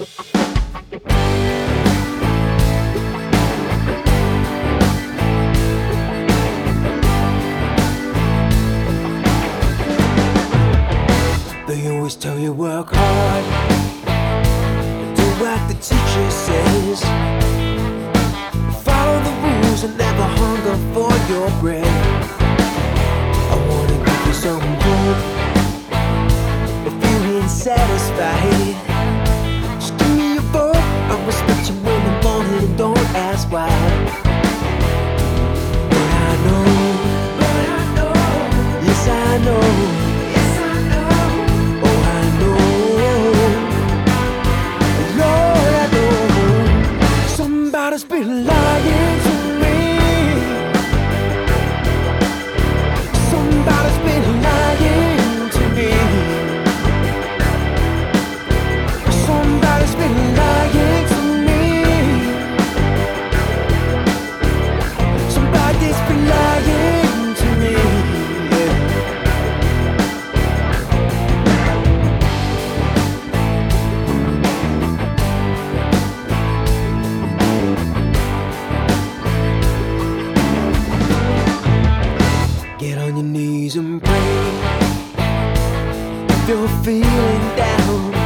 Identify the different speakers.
Speaker 1: They always tell you work hard, do what the teacher says, follow the rules and never hunger for your bread. I wanna give you some hope if you ain't satisfied. Just give me your vote, I'll respect you in the morning and don't ask why. But I know, yes I know. Somebody's been lying to me. Somebody's been lying to me. Somebody's been lying to me. Somebody's been lying to me. Get on your knees and pray if you're feeling down.